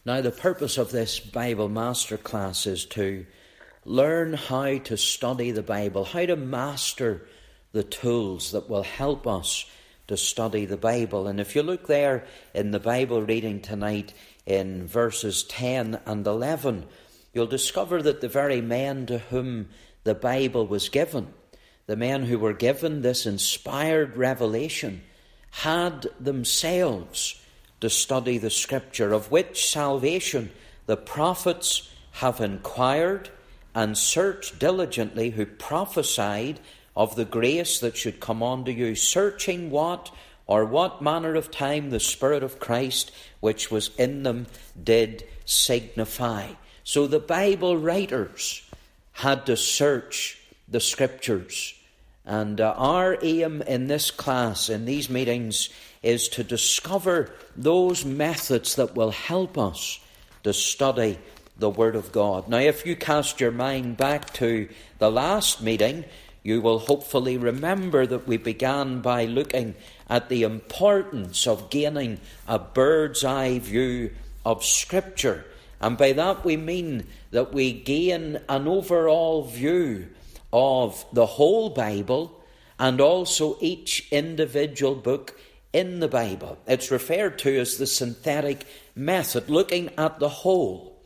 Now, the purpose of this Bible Masterclass is to learn how to study the Bible, how to master the tools that will help us to study the Bible. And if you look there in the Bible reading tonight in verses 10 and 11, you'll discover that the very men to whom the Bible was given, the men who were given this inspired revelation, had themselves to study the Scripture, of which salvation the prophets have inquired and searched diligently, who prophesied of the grace that should come unto you, searching what manner of time the Spirit of Christ which was in them did signify. So the Bible writers had to search the Scriptures. And our aim in this class, in these meetings, is to discover those methods that will help us to study the Word of God. Now, if you cast your mind back to the last meeting, you will hopefully remember that we began by looking at the importance of gaining a bird's eye view of Scripture. And by that we mean that we gain an overall view of the whole Bible and also each individual book in the Bible. It's referred to as the synthetic method, looking at the whole,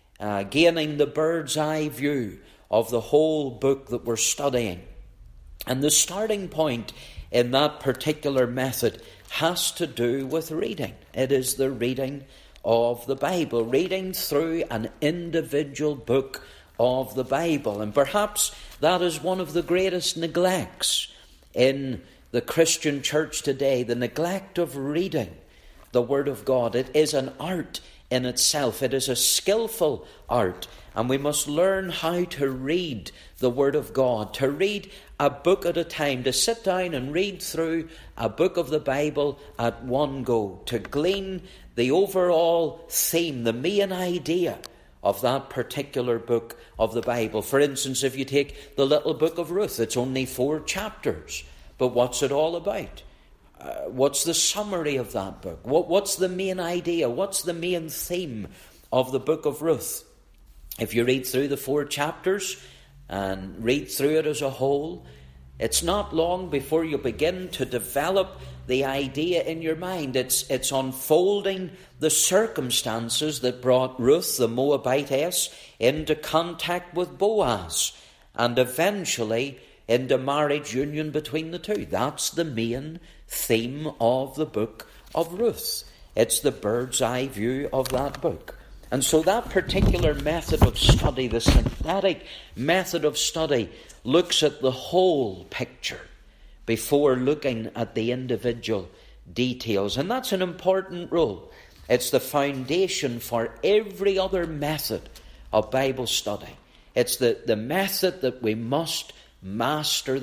gaining the bird's eye view of the whole book that we're studying. And the starting point in that particular method has to do with reading. It is the reading of the Bible, reading through an individual book of the Bible. And perhaps that is one of the greatest neglects in the Christian church today, the neglect of reading the Word of God. It is an art in itself. It is a skillful art, and we must learn how to read the Word of God, to read a book at a time, to sit down and read through a book of the Bible at one go, to glean the overall theme, the main idea of that particular book of the Bible. For instance, if you take the little book of Ruth, it's only 4 chapters. But what's it all about? What's the summary of that book? What's the main idea? What's the main theme of the book of Ruth? If you read through the 4 chapters and read through it as a whole, it's not long before you begin to develop the idea in your mind. It's unfolding the circumstances that brought Ruth the Moabitess into contact with Boaz, and eventually into marriage union between the two. That's the main theme of the book of Ruth. It's the bird's eye view of that book. And so that particular method of study, the synthetic method of study, looks at the whole picture before looking at the individual details. And that's an important rule. It's the foundation for every other method of Bible study. It's the method that we must master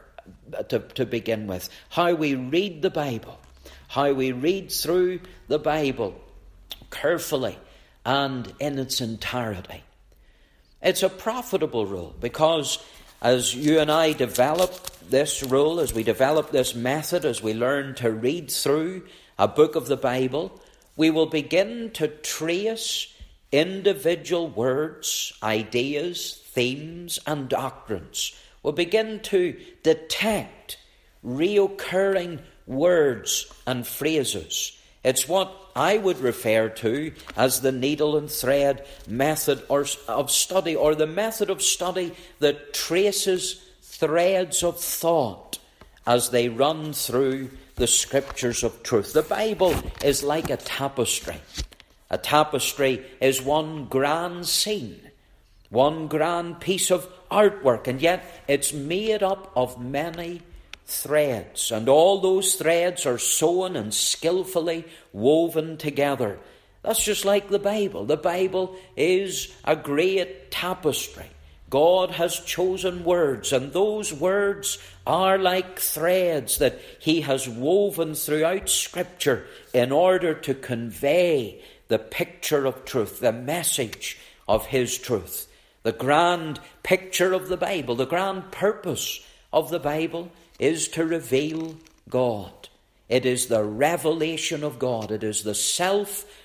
to begin with. How we read the Bible, how we read through the Bible carefully and in its entirety. It's a profitable rule, because as you and I develop this rule, as we develop this method, as we learn to read through a book of the Bible, we will begin to trace individual words, ideas, themes, and doctrines. We'll begin to detect reoccurring words and phrases. It's what I would refer to as the needle and thread method of study, or the method of study that traces threads of thought as they run through the Scriptures of truth. The Bible is like a tapestry. A tapestry is one grand scene, one grand piece of artwork, and yet it's made up of many threads, and all those threads are sewn and skillfully woven together. That's just like the Bible. The Bible is a great tapestry. God has chosen words, and those words are like threads that He has woven throughout Scripture in order to convey the picture of truth, the message of His truth. The grand picture of the Bible, the grand purpose of the Bible is to reveal God. It is the revelation of God. It is the self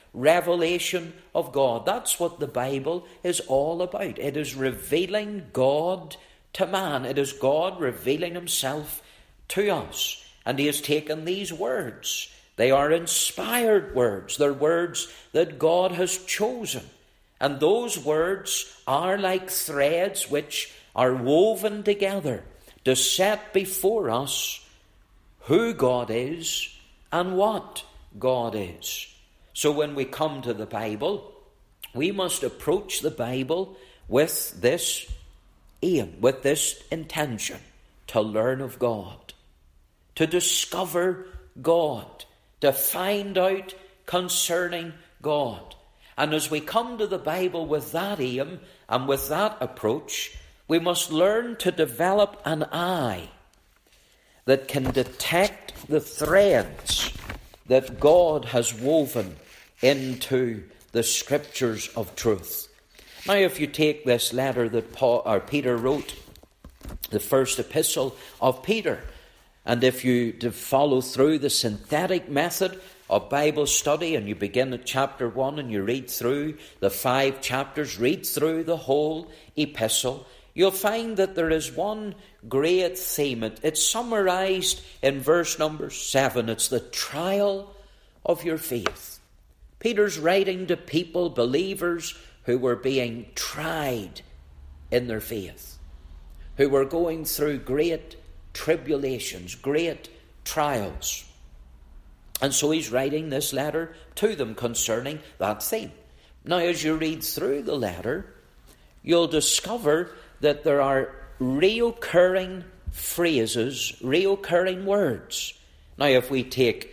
revelation of God. That's what the Bible is all about. It is revealing God to man. It is God revealing himself to us. And he has taken these words. They are inspired words. They're words that God has chosen. And those words are like threads which are woven together to set before us who God is and what God is. So when we come to the Bible, we must approach the Bible with this aim, with this intention, to learn of God, to discover God, to find out concerning God. And as we come to the Bible with that aim and with that approach, we must learn to develop an eye that can detect the threads that God has woven into the Scriptures of truth. Now, if you take this letter that Peter wrote, the first epistle of Peter, and if you follow through the synthetic method of Bible study, and you begin at chapter 1 and you read through the 5 chapters, read through the whole epistle, you'll find that there is one great theme. It's summarized in verse number 7. It's the trial of your faith. Peter's writing to people, believers, who were being tried in their faith, who were going through great tribulations, great trials. And so he's writing this letter to them concerning that theme. Now, as you read through the letter, you'll discover that there are reoccurring phrases, reoccurring words. Now, if we take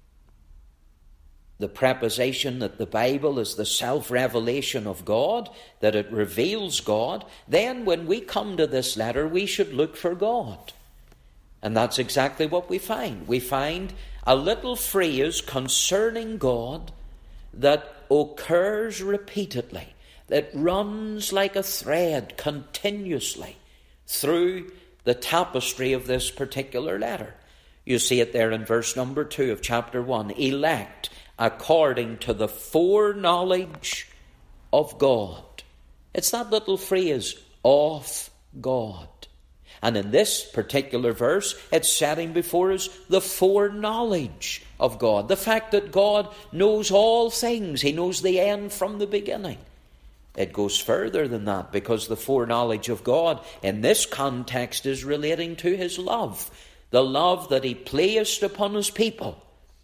the preposition that the Bible is the self-revelation of God, that it reveals God, then when we come to this letter, we should look for God. And that's exactly what we find. We find a little phrase concerning God that occurs repeatedly, that runs like a thread continuously through the tapestry of this particular letter. You see it there in verse number 2 of chapter 1. Elect according to the foreknowledge of God. It's that little phrase, of God. And in this particular verse, it's setting before us the foreknowledge of God. The fact that God knows all things. He knows the end from the beginning. It goes further than that, because the foreknowledge of God in this context is relating to his love. The love that he placed upon his people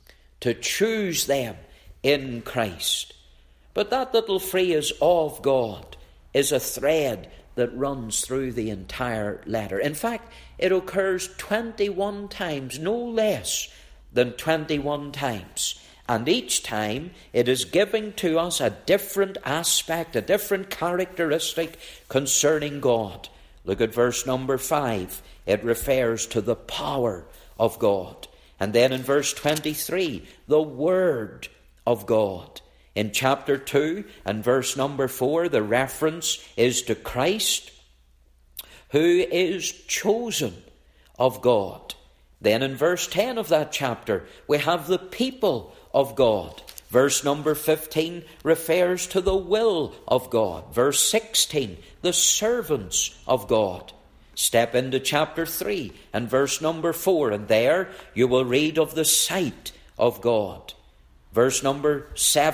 to choose them in Christ. But that little phrase, of God, is a thread that runs through the entire letter. In fact, it occurs 21 times, no less than 21 times. And each time it is giving to us a different aspect, a different characteristic concerning God. Look at verse number 5. It refers to the power of God. And then in verse 23, the Word of God. In chapter 2 and verse number 4, the reference is to Christ, who is chosen of God. Then in verse 10 of that chapter, we have the people of God. Verse number 15 refers to the will of God. Verse 16, the servants of God. Step into chapter 3 and verse number 4, and there you will read of the sight of God. Verse number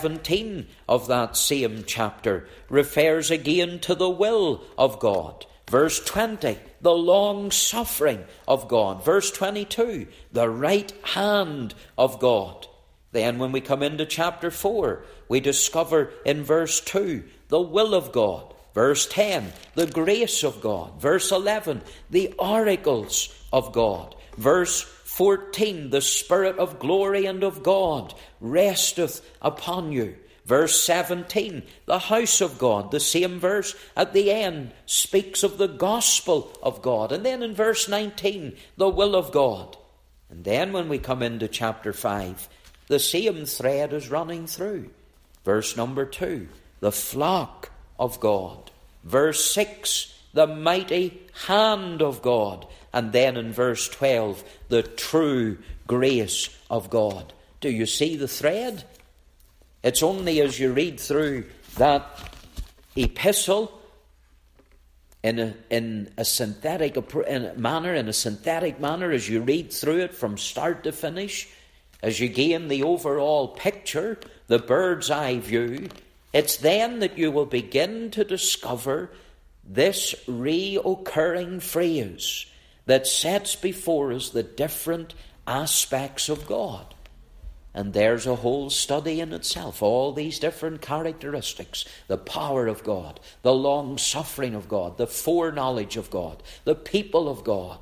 17 of that same chapter refers again to the will of God. Verse 20, the long suffering of God. Verse 22, the right hand of God. Then when we come into chapter 4, we discover in verse 2 the will of God. Verse 10, the grace of God. Verse 11, the oracles of God. Verse 14, the Spirit of glory and of God resteth upon you. Verse 17, the house of God. The same verse at the end speaks of the gospel of God. And then in verse 19, the will of God. And then when we come into chapter 5, the same thread is running through. Verse number 2, the flock of God. Verse 6, the mighty hand of God. And then in verse 12, the true grace of God. Do you see the thread? It's only as you read through that epistle in a synthetic manner, as you read through it from start to finish, as you gain the overall picture, the bird's eye view, it's then that you will begin to discover this reoccurring phrase that sets before us the different aspects of God. And there's a whole study in itself, all these different characteristics, the power of God, the long-suffering of God, the foreknowledge of God, the people of God.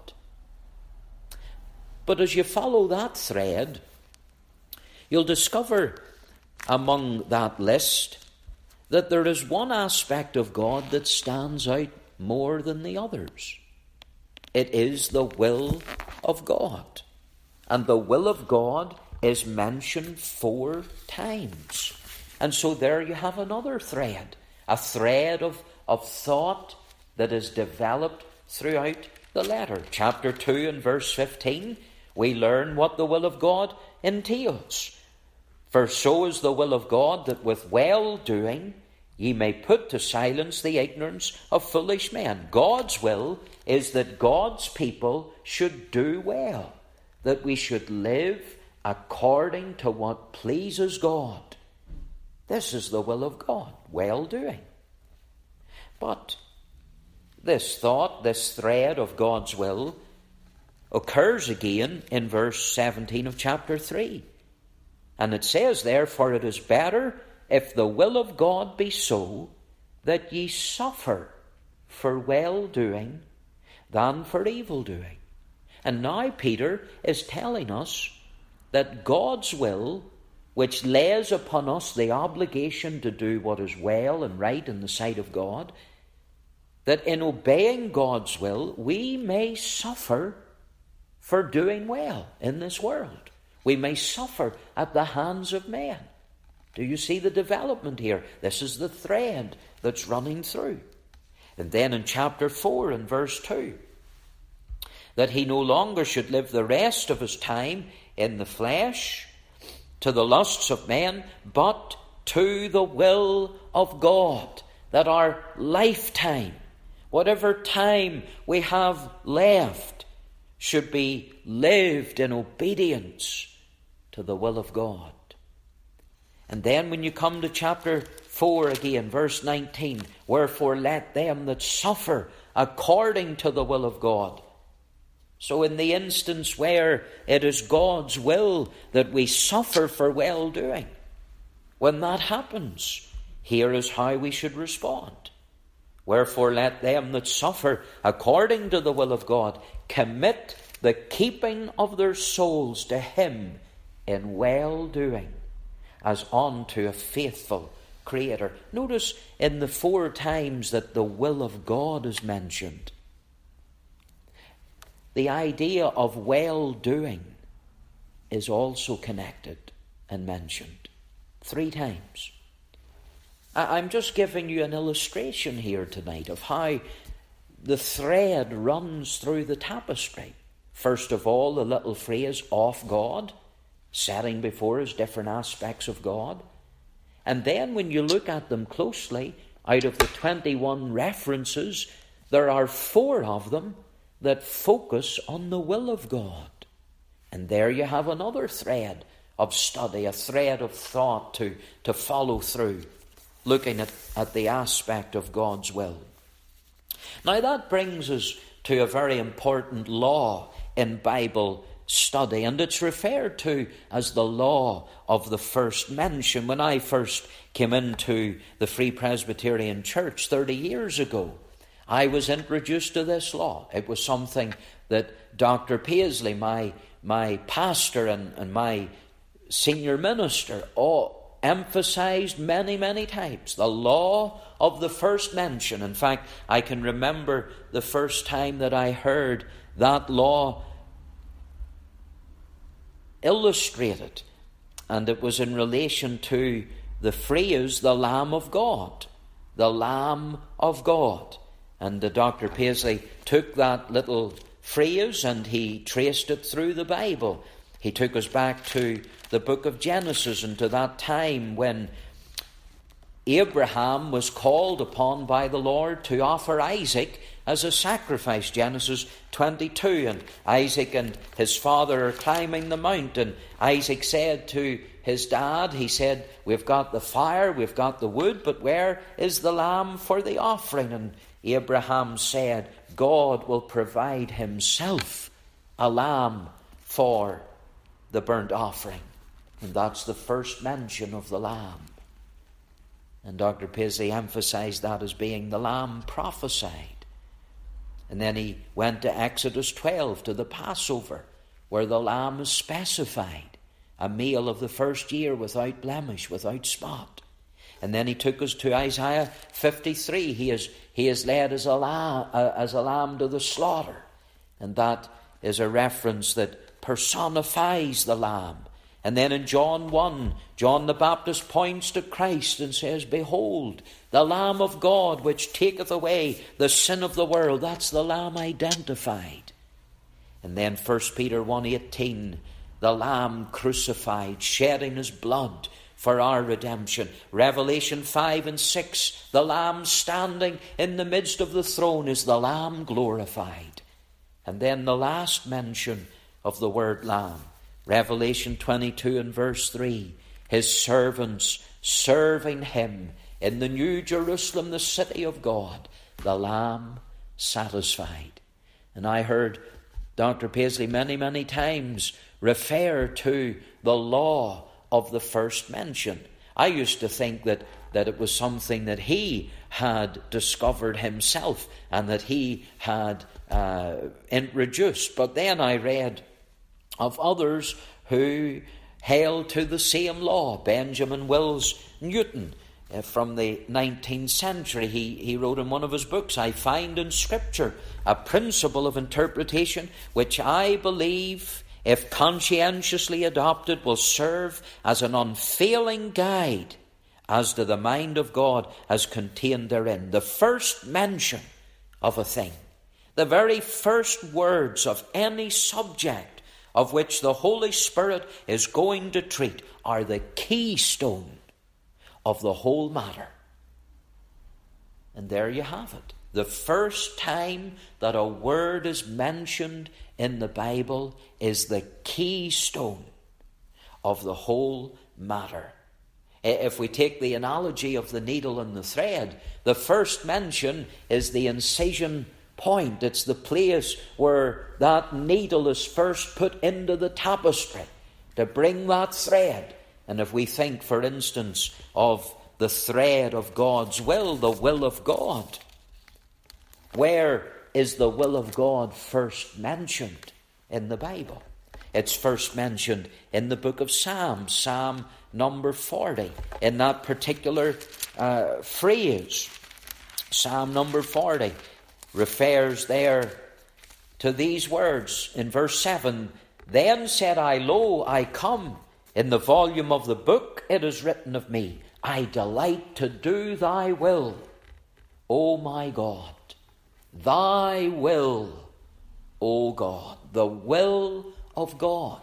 But as you follow that thread, you'll discover among that list that there is one aspect of God that stands out more than the others. It is the will of God. And the will of God is mentioned 4 times. And so there you have another thread, a thread of thought that is developed throughout the letter. Chapter 2 and verse 15, we learn what the will of God entails. For so is the will of God, that with well-doing ye may put to silence the ignorance of foolish men. God's will is that God's people should do well, that we should live according to what pleases God. This is the will of God, well-doing. But this thought, this thread of God's will, occurs again in verse 17 of chapter 3. And it says, therefore it is better, if the will of God be so, that ye suffer for well-doing than for evil-doing. And now Peter is telling us that God's will, which lays upon us the obligation to do what is well and right in the sight of God, that in obeying God's will, we may suffer for doing well in this world. We may suffer at the hands of men. Do you see the development here? This is the thread that's running through. And then in chapter 4 and verse 2, that he no longer should live the rest of his time in the flesh, to the lusts of men, but to the will of God, that our lifetime, whatever time we have left, should be lived in obedience to the will of God. And then when you come to chapter 4 again, verse 19, wherefore let them that suffer according to the will of God. So in the instance where it is God's will that we suffer for well-doing, when that happens, here is how we should respond. Wherefore let them that suffer according to the will of God commit the keeping of their souls to him in well-doing, as unto a faithful Creator. Notice in the 4 times that the will of God is mentioned, the idea of well-doing is also connected and mentioned 3 times. I'm just giving you an illustration here tonight of how the thread runs through the tapestry. First of all, the little phrase, of God, setting before us different aspects of God. And then when you look at them closely, out of the 21 references, there are 4 of them that focus on the will of God. And there you have another thread of study, a thread of thought to follow through, looking at the aspect of God's will. Now that brings us to a very important law in Bible study, and it's referred to as the law of the first mention. When I first came into the Free Presbyterian Church 30 years ago, I was introduced to this law. It was something that Dr. Paisley, my pastor and my senior minister, all emphasized many, many times. The law of the first mention. In fact, I can remember the first time that I heard that law illustrated, and it was in relation to the phrase, the Lamb of God. The Lamb of God. And Dr. Paisley took that little phrase and he traced it through the Bible. He took us back to the book of Genesis and to that time when Abraham was called upon by the Lord to offer Isaac as a sacrifice. Genesis 22, and Isaac and his father are climbing the mountain. Isaac said to his dad, he said, "We've got the fire, we've got the wood, but where is the lamb for the offering?" And Abraham said, "God will provide himself a lamb for the burnt offering." And that's the first mention of the lamb. And Dr. Paisley emphasized that as being the lamb prophesied. And then he went to Exodus 12, to the Passover, where the lamb is specified, a meal of the first year without blemish, without spot. And then he took us to Isaiah 53. He is led as a lamb to the slaughter. And that is a reference that personifies the lamb. And then in John 1, John the Baptist points to Christ and says, "Behold, the Lamb of God, which taketh away the sin of the world." That's the Lamb identified. And then 1 Peter 1:18, the Lamb crucified, shedding his blood for our redemption. Revelation 5 and 6, the Lamb standing in the midst of the throne is the Lamb glorified. And then the last mention of the word Lamb, Revelation 22 and verse 3, his servants serving him in the New Jerusalem, the city of God, the Lamb satisfied. And I heard Dr. Paisley many, many times refer to the law of the first mention. I used to think that it was something that he had discovered himself and that he had introduced. But then I read of others who held to the same law. Benjamin Wills Newton, from the 19th century, he wrote in one of his books, "I find in Scripture a principle of interpretation which I believe, if conscientiously adopted, will serve as an unfailing guide as to the mind of God as contained therein." The first mention of a thing, the very first words of any subject of which the Holy Spirit is going to treat, are the keystone of the whole matter. And there you have it. The first time that a word is mentioned in the Bible is the keystone of the whole matter. If we take the analogy of the needle and the thread, the first mention is the incision point. It's the place where that needle is first put into the tapestry to bring that thread. And if we think, for instance, of the thread of God's will, the will of God, where is the will of God first mentioned in the Bible? It's first mentioned in the book of Psalms, Psalm number 40. In that particular phrase, Psalm number 40 refers there to these words in verse 7. "Then said I, Lo, I come. In the volume of the book it is written of me, I delight to do thy will, O my God." Thy will, O God. The will of God.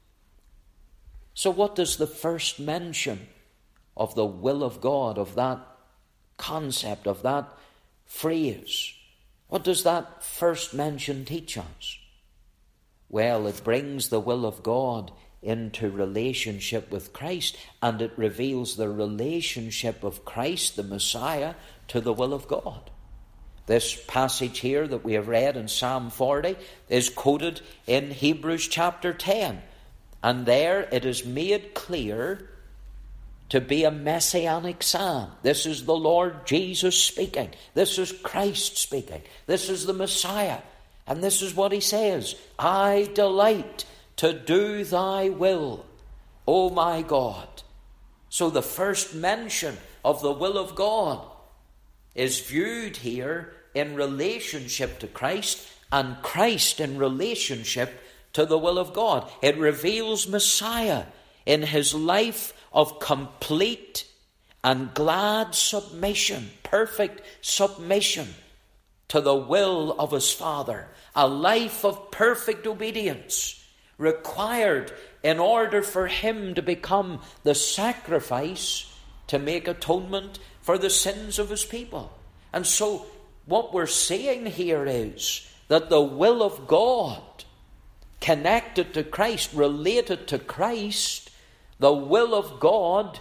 So what does the first mention of the will of God, of that concept, of that phrase, what does that first mention teach us? Well, it brings the will of God into relationship with Christ, and it reveals the relationship of Christ, the Messiah, to the will of God. This passage here that we have read in Psalm 40 is quoted in Hebrews chapter 10. And there it is made clear to be a messianic psalm. This is the Lord Jesus speaking. This is Christ speaking. This is the Messiah. And this is what he says: "I delight to do thy will, O my God." So the first mention of the will of God is viewed here in relationship to Christ, and Christ in relationship to the will of God. It reveals Messiah in his life of complete and glad submission, perfect submission to the will of his Father, a life of perfect obedience, required in order for him to become the sacrifice to make atonement for the sins of his people. And so what we're seeing here is that the will of God, connected to Christ, related to Christ, the will of God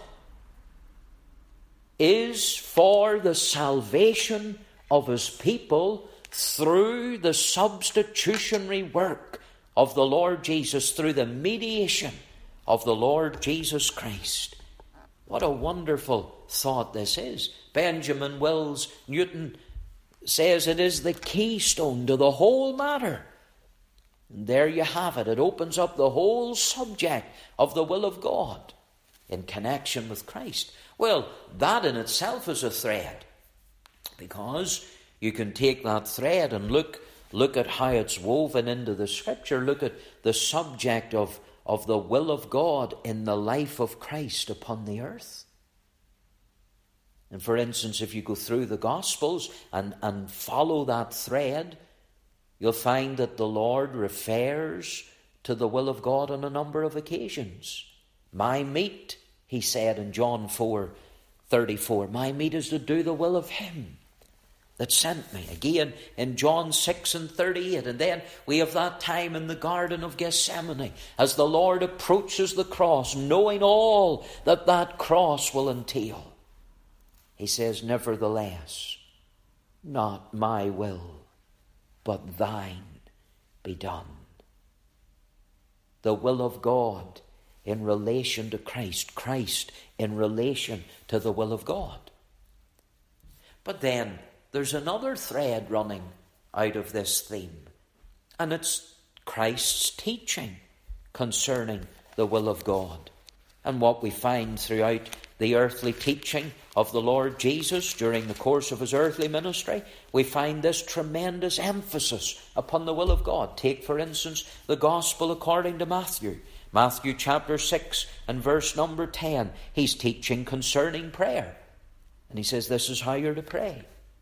is for the salvation of his people through the substitutionary work of the Lord Jesus, through the mediation of the Lord Jesus Christ. What a wonderful thought this is. Benjamin Wells Newton says it is the keystone to the whole matter. And there you have it. It opens up the whole subject of the will of God in connection with Christ. Well, that in itself is a thread, because you can take that thread and look at how it's woven into the Scripture. Look at the subject of the will of God in the life of Christ upon the earth. And for instance, if you go through the Gospels and follow that thread, you'll find that the Lord refers to the will of God on a number of occasions. My meat, he said in John 4:34, my meat is to do the will of him that sent me. Again in John 6:38. And then we have that time in the Garden of Gethsemane as the Lord approaches the cross, knowing all that that cross will entail. He says, nevertheless, not my will, but thine be done. The will of God in relation to Christ, Christ in relation to the will of God. But then there's another thread running out of this theme, and it's Christ's teaching concerning the will of God. And what we find throughout the earthly teaching of the Lord Jesus during the course of his earthly ministry, we find this tremendous emphasis upon the will of God. Take, for instance, the Gospel according to Matthew. Matthew chapter 6 and verse number 10. He's teaching concerning prayer. And he says, this is how you're to pray.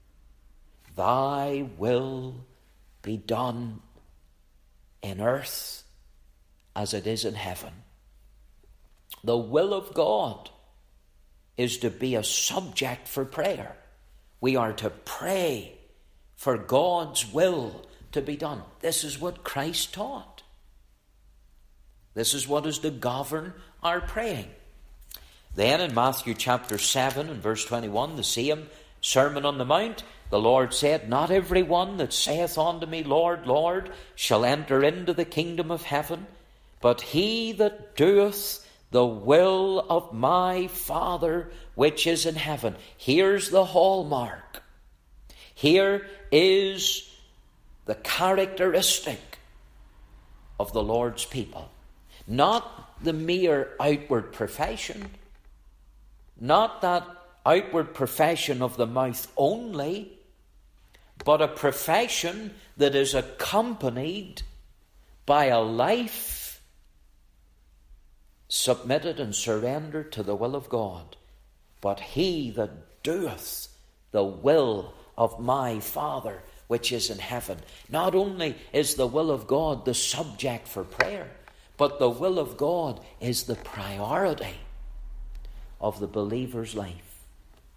Thy will be done in earth as it is in heaven. The will of God is to be a subject for prayer. We are to pray for God's will to be done. This is what Christ taught. This is what is to govern our praying. Then in Matthew chapter 7 and verse 21, the same Sermon on the Mount, the Lord said, not every one that saith unto me, Lord, Lord, shall enter into the kingdom of heaven, but he that doeth the will of my Father which is in heaven. Here's the hallmark. Here is the characteristic of the Lord's people. Not the mere outward profession, not that outward profession of the mouth only, but a profession that is accompanied by a life submitted and surrendered to the will of God. But he that doeth the will of my Father which is in heaven. Not only is the will of God the subject for prayer, but the will of God is the priority of the believer's life.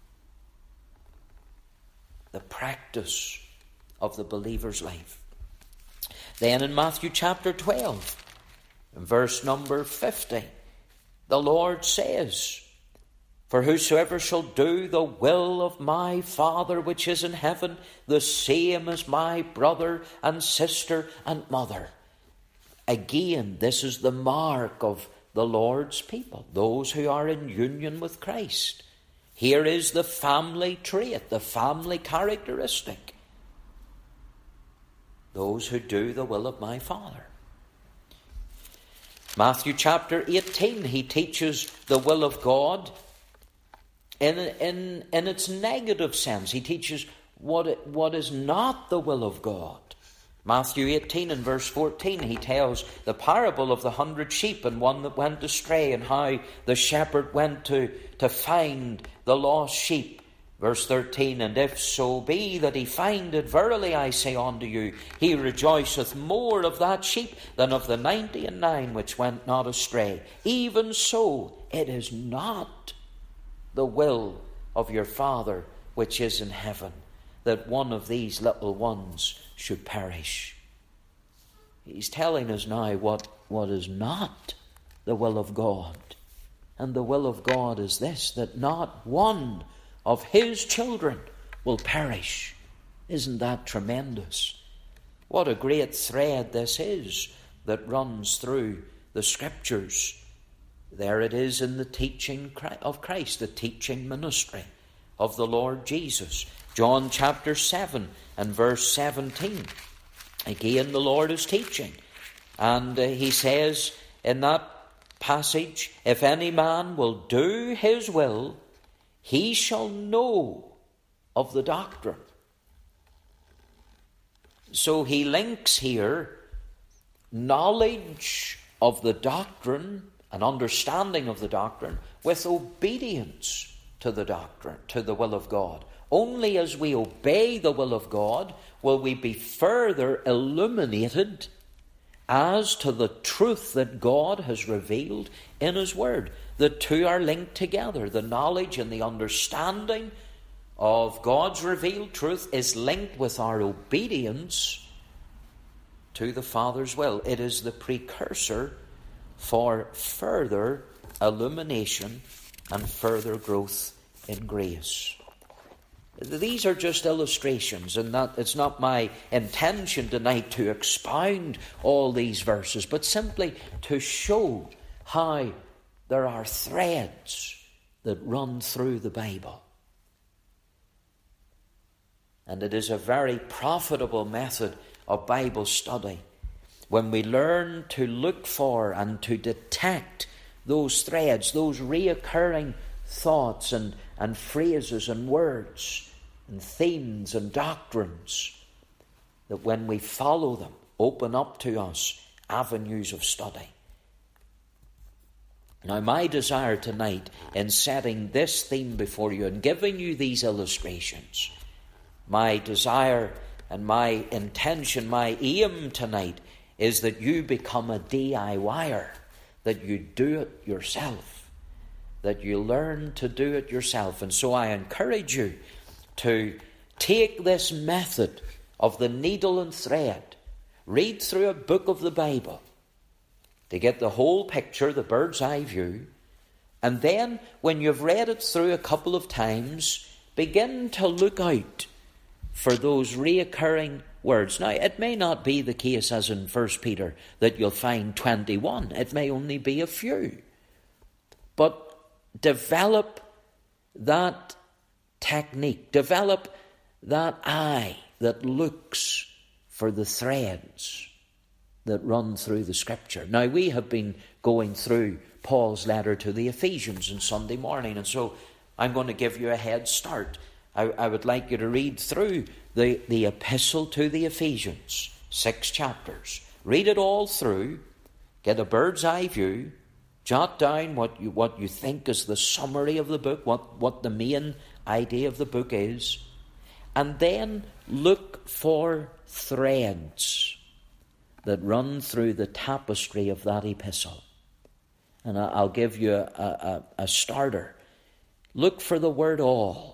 The practice of the believer's life. Then in Matthew chapter 12, verse number 50, the Lord says, for whosoever shall do the will of my Father which is in heaven, the same is my brother and sister and mother. Again, this is the mark of the Lord's people, those who are in union with Christ. Here is the family trait, the family characteristic. Those who do the will of my Father. Matthew chapter 18, he teaches the will of God in its negative sense. He teaches what is not the will of God. Matthew 18 and verse 14, he tells the parable of the 100 sheep and one that went astray, and how the shepherd went to find the lost sheep Verse 13, and if so be that he find it, verily I say unto you, he rejoiceth more of that sheep than of the 99 which went not astray. Even so, it is not the will of your Father which is in heaven, that one of these little ones should perish. He's telling us now what is not the will of God. And the will of God is this, that not one of his children will perish. Isn't that tremendous? What a great thread this is that runs through the Scriptures. There it is in the teaching of Christ, the teaching ministry of the Lord Jesus. John chapter 7 and verse 17. Again, the Lord is teaching. And he says in that passage, if any man will do his will, he shall know of the doctrine. So he links here knowledge of the doctrine, an understanding of the doctrine, with obedience to the doctrine, to the will of God. Only as we obey the will of God will we be further illuminated as to the truth that God has revealed in his word. The two are linked together. The knowledge and the understanding of God's revealed truth is linked with our obedience to the Father's will. It is the precursor for further illumination and further growth in grace. These are just illustrations, and that it's not my intention tonight to expound all these verses, but simply to show how there are threads that run through the Bible. And it is a very profitable method of Bible study when we learn to look for and to detect those threads, those reoccurring thoughts and phrases and words and themes and doctrines, that when we follow them, open up to us avenues of study. Now, my desire tonight in setting this theme before you and giving you these illustrations, my desire and my intention, my aim tonight is that you become a DIYer, that you do it yourself, that you learn to do it yourself. And so I encourage you to take this method of the needle and thread, read through a book of the Bible to get the whole picture, the bird's eye view, and then when you've read it through a couple of times, begin to look out for those reoccurring words. Now, it may not be the case as in 1 Peter that you'll find 21. It may only be a few. But develop that technique. Develop that eye that looks for the threads that run through the Scripture. Now, we have been going through Paul's letter to the Ephesians on Sunday morning, and so I'm going to give you a head start. I would like you to read through the epistle to the Ephesians, 6 chapters. Read it all through, get a bird's eye view, jot down what you think is the summary of the book, what the main idea of the book is, and then look for threads that run through the tapestry of that epistle. And I'll give you a starter. Look for the word all.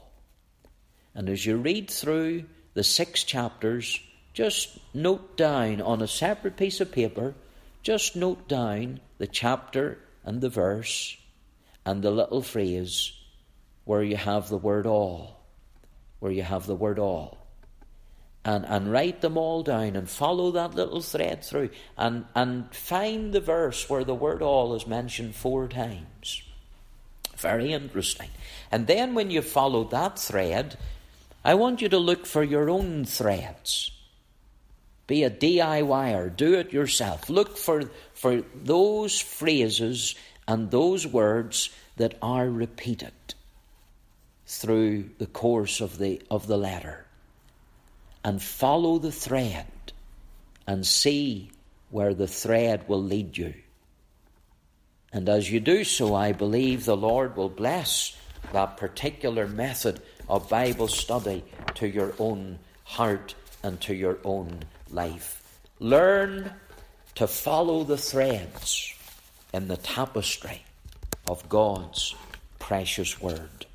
And as you read through the 6 chapters, just note down on a separate piece of paper, just note down the chapter and the verse and the little phrase where you have the word all. Where you have the word all. And write them all down and follow that little thread through and find the verse where the word all is mentioned 4 times. Very interesting. And then when you follow that thread, I want you to look for your own threads. Be a DIYer. Do it yourself. Look for those phrases and those words that are repeated through the course of the letter. And follow the thread and see where the thread will lead you. And as you do so, I believe the Lord will bless that particular method of Bible study to your own heart and to your own life. Learn to follow the threads in the tapestry of God's precious word.